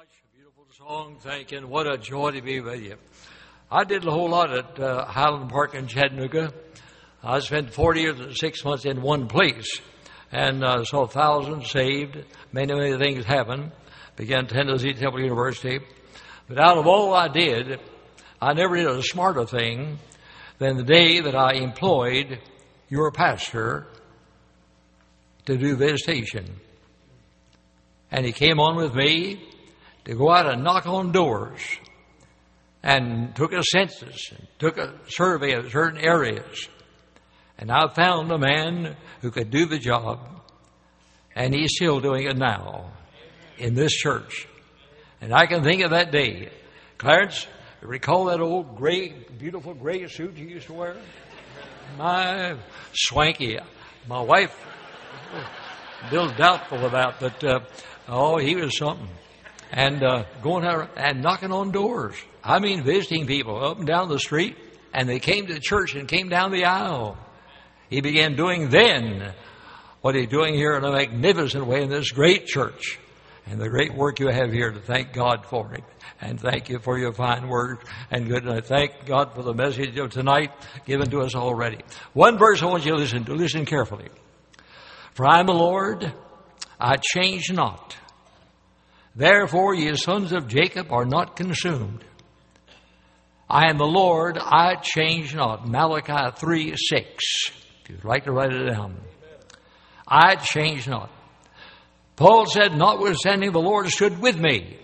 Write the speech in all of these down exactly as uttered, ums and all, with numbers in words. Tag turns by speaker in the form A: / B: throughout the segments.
A: much. A beautiful song. Thank you. And what a joy to be with you. I did a whole lot at uh, Highland Park in Chattanooga. I spent forty years and six months in one place and uh, saw thousands saved. Many, many things happen. Began Tennessee Temple University. But out of all I did, I never did a smarter thing than the day that I employed your pastor to do visitation. And he came on with me to go out and knock on doors and took a census and took a survey of certain areas. And I found a man who could do the job, and he's still doing it now in this church. And I can think of that day. Clarence, recall that old gray, beautiful gray suit you used to wear? My swanky. My wife, a little doubtful about, but uh, oh, he was something. And uh, going out and knocking on doors. I mean, visiting people up and down the street, and they came to the church and came down the aisle. He began doing then what he's doing here in a magnificent way in this great church. And the great work you have here, to thank God for it. And thank you for your fine words and good. And I thank God for the message of tonight given to us already. One verse I want you to listen to. Listen carefully. For I am the Lord, I change not. Therefore ye sons of Jacob are not consumed. I am the Lord, I change not. Malachi three six. If you'd like to write it down. I change not. Paul said, notwithstanding the Lord stood with me.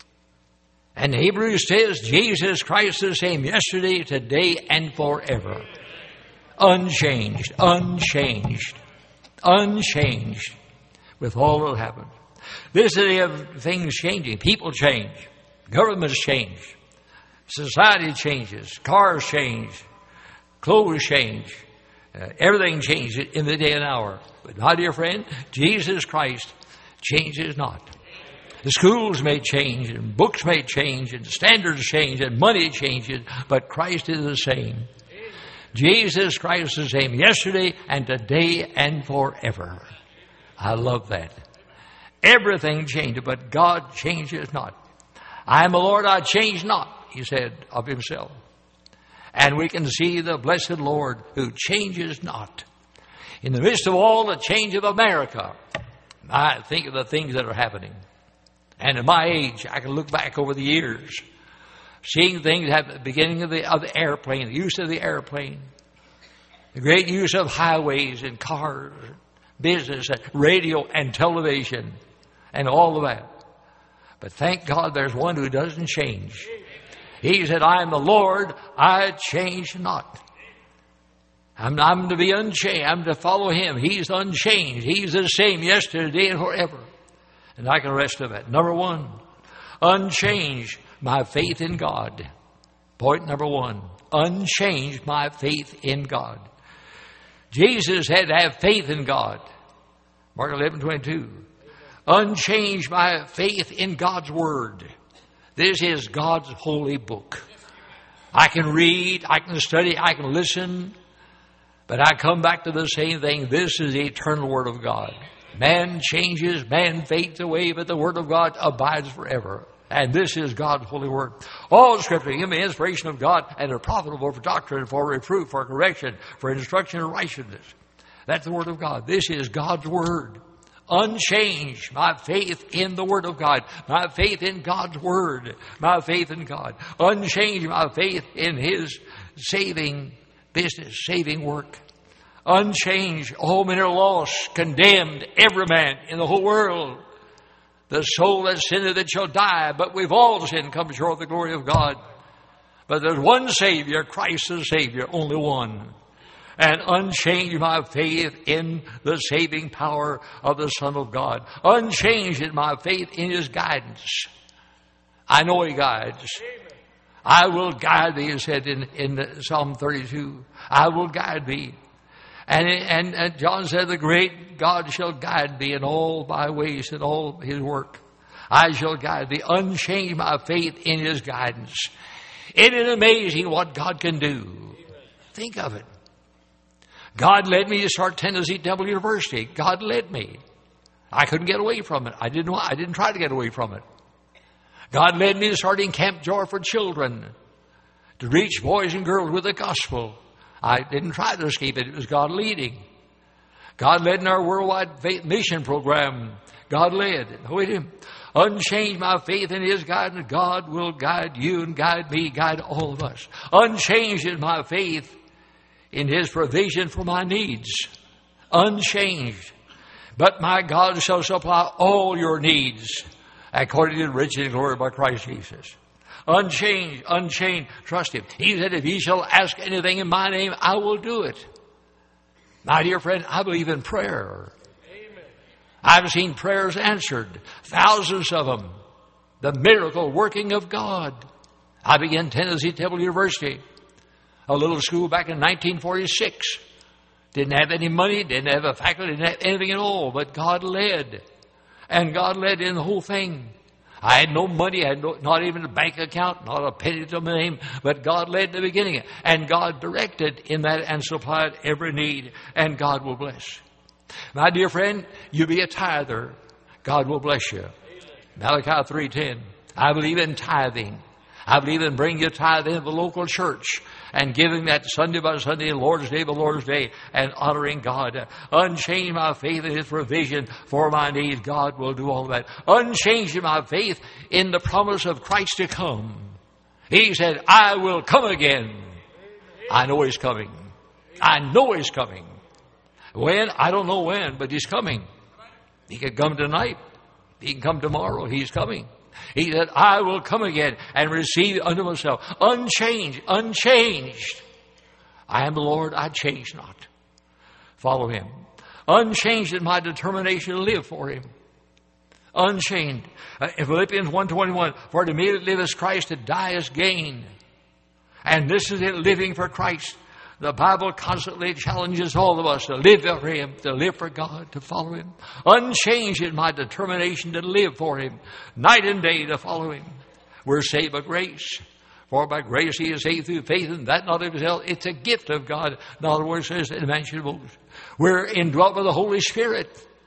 A: And Hebrews says, Jesus Christ the same yesterday, today, and forever. Unchanged, unchanged, unchanged with all that happened. This day of things changing. People change. Governments change. Society changes. Cars change. Clothes change. Uh, everything changes in the day and hour. But my dear friend, Jesus Christ changes not. The schools may change, and books may change, and standards change, and money changes, but Christ is the same. Jesus Christ is the same yesterday and today and forever. I love that. Everything changes, but God changes not. I am the Lord, I change not, he said of himself. And we can see the blessed Lord who changes not. In the midst of all the change of America, I think of the things that are happening. And at my age, I can look back over the years, seeing things at the beginning of the, of the airplane, the use of the airplane, the great use of highways and cars, business, and radio and television, and all of that. But thank God there's one who doesn't change. He said, I am the Lord, I change not. I'm, I'm to be unchanged. I'm to follow him. He's unchanged. He's the same yesterday and forever. And I can rest of it. Number one, unchanged my faith in God. Point number one, unchanged my faith in God. Jesus had to have faith in God. Mark eleven twenty-two. Unchanged my faith in God's Word. This is God's holy book. I can read, I can study, I can listen, but I come back to the same thing. This is the eternal Word of God. Man changes, man fades away, but the Word of God abides forever. And this is God's holy Word. All Scripture, given the inspiration of God, and are profitable for doctrine, for reproof, for correction, for instruction in righteousness. That's the Word of God. This is God's Word. Unchanged, my faith in the Word of God. My faith in God's Word. My faith in God. Unchanged, my faith in His saving business, saving work. Unchanged, all men are lost, condemned, every man in the whole world. The soul that sinneth, it shall die. But we've all sinned, come short of the glory of God. But there's one Savior, Christ the Savior, only one. And unchanged my faith in the saving power of the Son of God. Unchanged in my faith in His guidance. I know He guides. I will guide thee, He said in, in Psalm thirty-two. I will guide thee. And, and, and John said, the great God shall guide thee in all thy ways and all His work. I shall guide thee. Unchanged my faith in His guidance. Isn't it amazing what God can do? Think of it. God led me to start Tennessee Temple University. God led me. I couldn't get away from it. I didn't, I didn't try to get away from it. God led me to starting Camp Joy for Children to reach boys and girls with the gospel. I didn't try to escape it. It was God leading. God led in our worldwide faith mission program. God led. With Him. Unchanged my faith in His guidance. God will guide you and guide me, guide all of us. Unchanged in my faith in His provision for my needs. Unchanged. But my God shall supply all your needs according to the riches and glory by Christ Jesus. Unchanged, unchained, trust Him. He said, if ye shall ask anything in my name, I will do it. My dear friend, I believe in prayer. Amen. I've seen prayers answered, thousands of them. The miracle working of God. I began Tennessee Temple University, a little school back in nineteen forty-six. Didn't have any money, didn't have a faculty, didn't have anything at all, but God led. And God led in the whole thing. I had no money, I had no, not even a bank account, not a penny to my name, but God led in the beginning. And God directed in that and supplied every need, and God will bless. My dear friend, you be a tither, God will bless you. Malachi three ten. I believe in tithing. I believe in bringing your tithe into the local church and giving that Sunday by Sunday, Lord's Day by Lord's Day, and honoring God. Unchain my faith in His provision for my needs. God will do all that. Unchanging my faith in the promise of Christ to come. He said, I will come again. I know He's coming. I know He's coming. When? I don't know when, but He's coming. He can come tonight. He can come tomorrow. He's coming. He said, I will come again and receive unto myself. Unchanged, unchanged. I am the Lord, I change not. Follow Him. Unchanged in my determination to live for Him. Unchanged. Uh, in Philippians one twenty-one, for to me that live is Christ, to die is gain. And this is it, living for Christ. The Bible constantly challenges all of us to live for Him, to live for God, to follow Him. Unchanged in my determination to live for Him, night and day to follow Him. We're saved by grace. For by grace He is saved through faith, and that not of Himself. It's a gift of God. In other words, it says, man should boast. We're indwelt by the Holy Spirit.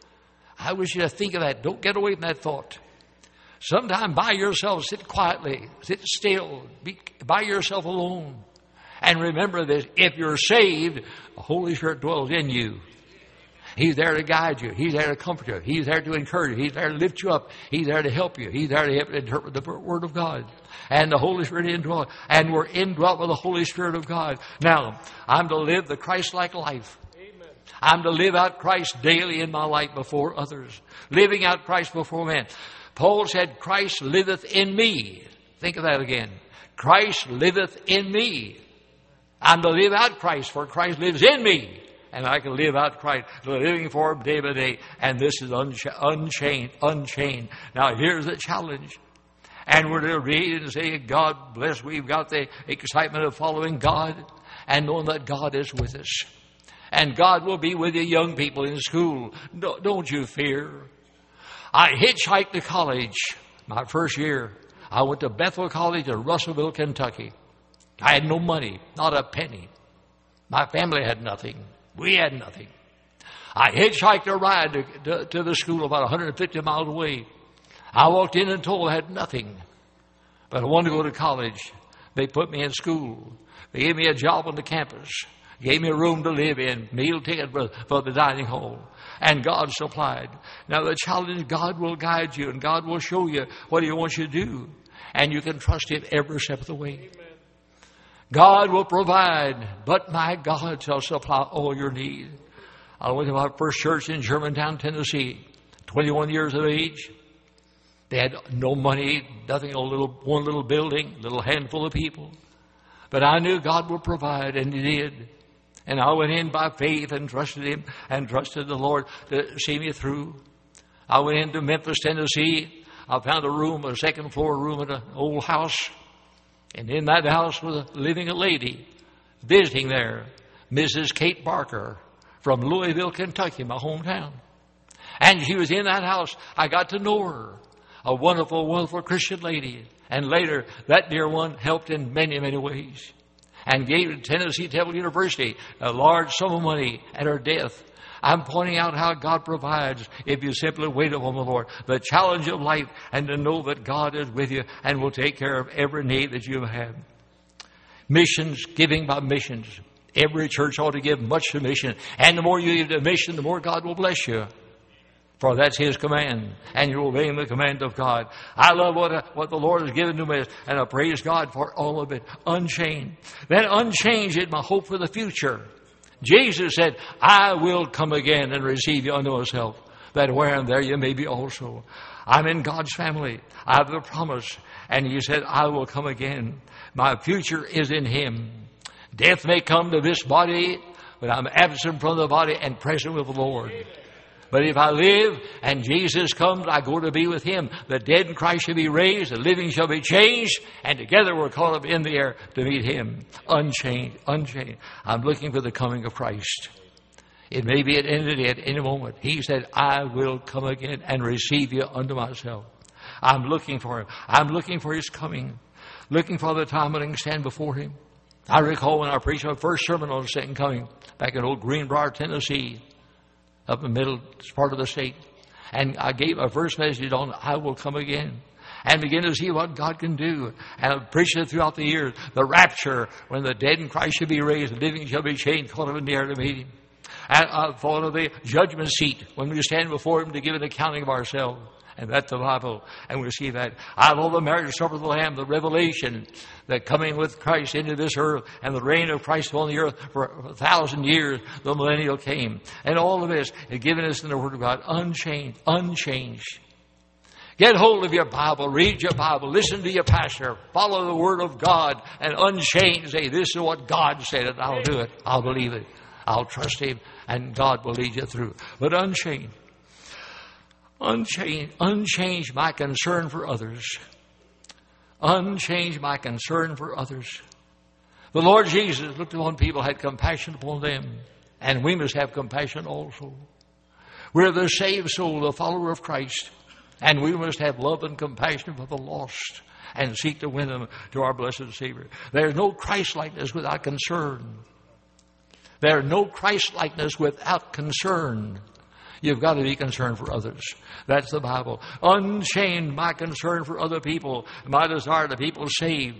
A: I wish you to think of that. Don't get away from that thought. Sometime by yourself, sit quietly, sit still, be by yourself alone. And remember this, if you're saved, the Holy Spirit dwells in you. He's there to guide you. He's there to comfort you. He's there to encourage you. He's there to lift you up. He's there to help you. He's there to help interpret the Word of God. And the Holy Spirit indwelt. And we're indwelt with the Holy Spirit of God. Now, I'm to live the Christ-like life. Amen. I'm to live out Christ daily in my life before others. Living out Christ before men. Paul said, Christ liveth in me. Think of that again. Christ liveth in me. I'm to live out Christ, for Christ lives in me. And I can live out Christ, living for Him day by day. And this is unchained, unchained. Now here's the challenge. And we're to read and say, God bless. We've got the excitement of following God and knowing that God is with us. And God will be with you young people in school. Don't you fear. I hitchhiked to college my first year. I went to Bethel College in Russellville, Kentucky. I had no money, not a penny. My family had nothing. We had nothing. I hitchhiked a ride to, to, to the school about one hundred fifty miles away. I walked in and told I had nothing. But I wanted to go to college. They put me in school. They gave me a job on the campus. Gave me a room to live in, meal ticket for, for the dining hall. And God supplied. Now the challenge, God will guide you and God will show you what He wants you to do. And you can trust Him every step of the way. Amen. God will provide, but my God shall supply all your need. I went to my first church in Germantown, Tennessee, twenty-one years of age. They had no money, nothing, a little, one little building, a little handful of people. But I knew God would provide, and He did. And I went in by faith and trusted Him and trusted the Lord to see me through. I went into Memphis, Tennessee. I found a room, a second floor room in an old house. And in that house was living a lady visiting there, Missus Kate Barker from Louisville, Kentucky, my hometown. And she was in that house. I got to know her, a wonderful, wonderful Christian lady. And later, that dear one helped in many, many ways and gave to Tennessee Temple University a large sum of money at her death. I'm pointing out how God provides if you simply wait upon the Lord. The challenge of life, and to know that God is with you and will take care of every need that you have. Missions, giving by missions. Every church ought to give much to mission. And the more you give to mission, the more God will bless you. For that's His command. And you're obeying the command of God. I love what, uh, what the Lord has given to me. And I praise God for all of it. Unchained. Then unchanged is my hope for the future. Jesus said, I will come again and receive you unto myself, that where and there you may be also. I'm in God's family. I have the promise. And He said, I will come again. My future is in Him. Death may come to this body, but I'm absent from the body and present with the Lord. But if I live and Jesus comes, I go to be with Him. The dead in Christ shall be raised, the living shall be changed, and together we're caught up in the air to meet Him. Unchanged, unchanged. I'm looking for the coming of Christ. It may be at any day, at any moment. He said, I will come again and receive you unto myself. I'm looking for Him. I'm looking for His coming. Looking for the time when I can stand before Him. I recall when I preached my first sermon on the second coming back in old Greenbrier, Tennessee, up in the middle part of the state. And I gave my first message on I will come again. And begin to see what God can do. And I've preached it throughout the years. The rapture, when the dead in Christ shall be raised, the living shall be changed, caught up in the air to meet Him. And I thought of the judgment seat, when we stand before Him to give an accounting of ourselves. And that's the Bible. And we see that. I love the marriage supper of the Lamb, the revelation, that coming with Christ into this earth, and the reign of Christ upon the earth for a thousand years, the millennial came. And all of this is given us in the Word of God, unchanged, unchanged. Get hold of your Bible, read your Bible, listen to your pastor, follow the Word of God, and unchanged. Say, this is what God said, and I'll do it. I'll believe it. I'll trust Him, and God will lead you through. But unchanged. Unchanged, unchanged my concern for others. Unchanged my concern for others. The Lord Jesus looked upon people, had compassion upon them. And we must have compassion also. We're the saved soul, the follower of Christ. And we must have love and compassion for the lost and seek to win them to our blessed Savior. There's no Christ-likeness without concern. There's no Christ-likeness without concern. You've got to be concerned for others. That's the Bible. Unchained my concern for other people, my desire to people saved.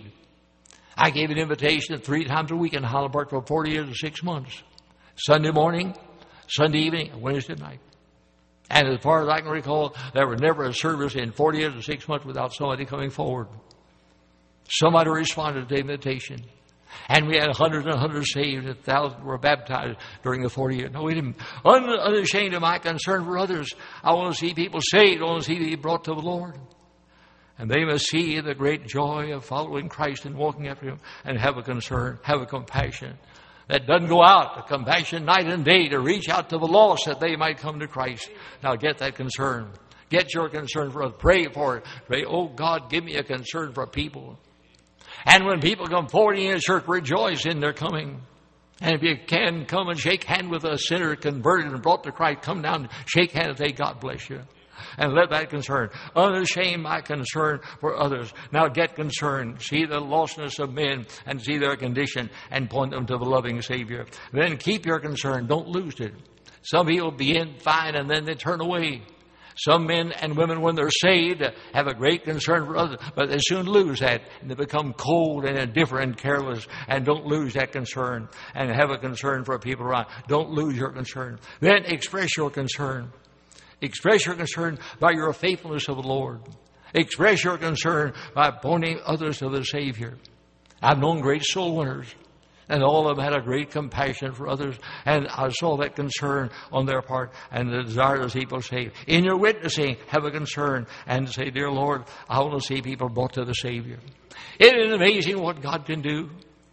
A: I gave an invitation three times a week in Highland Park for forty years and six months. Sunday morning, Sunday evening, and Wednesday night. And as far as I can recall, there was never a service in forty years and six months without somebody coming forward. Somebody responded to the invitation. And we had hundreds and hundreds saved, and thousands were baptized during the forty years. No, we didn't. Un- unashamed of my concern for others. I want to see people saved. I want to see people brought to the Lord. And they must see the great joy of following Christ and walking after Him, and have a concern, have a compassion that doesn't go out, a compassion night and day to reach out to the lost that they might come to Christ. Now get that concern. Get your concern for others. Pray for it. Pray, oh God, give me a concern for people. And when people come forward in the church, rejoice in their coming. And if you can, come and shake hand with a sinner converted and brought to Christ. Come down and shake hand and say, God bless you. And let that concern. Unashamed my concern for others. Now get concerned. See the lostness of men and see their condition and point them to the loving Savior. Then keep your concern. Don't lose it. Some people begin fine and then they turn away. Some men and women, when they're saved, have a great concern for others, but they soon lose that, and they become cold and indifferent and careless, and don't lose that concern, and have a concern for people around. Don't lose your concern. Then express your concern. Express your concern by your faithfulness to the Lord. Express your concern by pointing others to the Savior. I've known great soul winners. And all of them had a great compassion for others. And I saw that concern on their part and the desire to see people saved. In your witnessing, have a concern and say, dear Lord, I want to see people brought to the Savior. Isn't it amazing what God can do?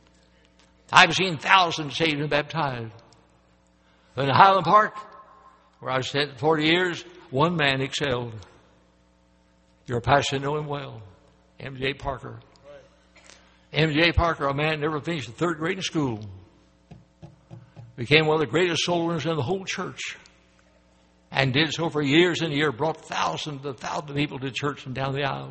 A: I've seen thousands saved and baptized. In Highland Park, where I spent forty years, one man excelled. Your pastor know him well, M J Parker. M J Parker, a man never finished the third grade in school, became one of the greatest soul winners in the whole church, and did so for years and years, brought thousands and thousands of people to church and down the aisles.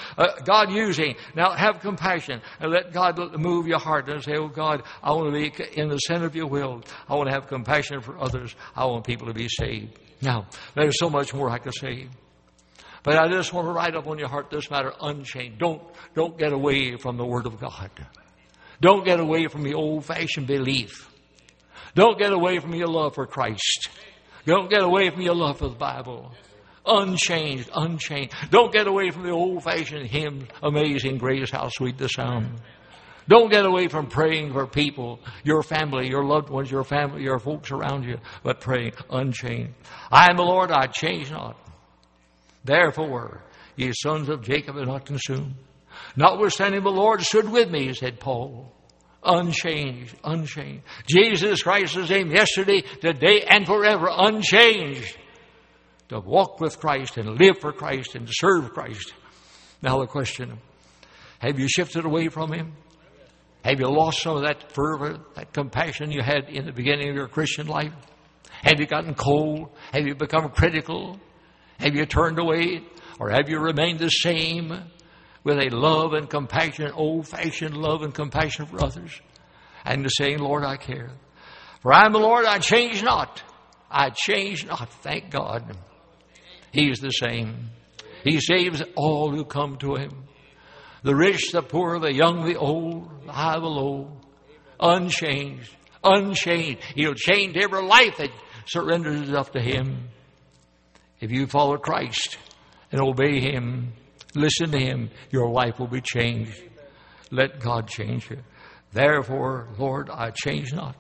A: Uh, God using. Now have compassion and let God move your heart and say, oh God, I want to be in the center of your will. I want to have compassion for others. I want people to be saved. Now, there's so much more I could say. But I just want to write up on your heart this matter unchanged. Don't, don't get away from the Word of God. Don't get away from the old-fashioned belief. Don't get away from your love for Christ. Don't get away from your love for the Bible. Unchanged, unchanged. Don't get away from the old-fashioned hymn, Amazing Grace, how sweet the sound. Don't get away from praying for people, your family, your loved ones, your family, your folks around you, but praying unchanged. I am the Lord, I change not. Therefore, ye sons of Jacob are not consumed. Notwithstanding the Lord stood with me, said Paul. Unchanged, unchanged. Jesus Christ is the same yesterday, today, and forever. Unchanged. To walk with Christ and live for Christ and serve Christ. Now the question, have you shifted away from Him? Have you lost some of that fervor, that compassion you had in the beginning of your Christian life? Have you gotten cold? Have you become critical? Have you turned away? Or have you remained the same with a love and compassion, old-fashioned love and compassion for others? And to saying, Lord, I care. For I am the Lord, I change not. I change not, thank God. He is the same. He saves all who come to Him. The rich, the poor, the young, the old, the high, the low. Unchanged, unchanged. He'll change every life that surrenders itself to Him. If you follow Christ and obey Him, listen to Him, your life will be changed. Let God change you. Therefore, Lord, I change not.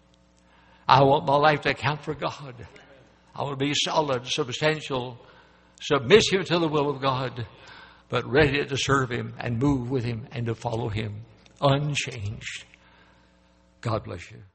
A: I want my life to count for God. I want to be solid, substantial, submissive to the will of God, but ready to serve Him and move with Him and to follow Him. Unchanged. God bless you.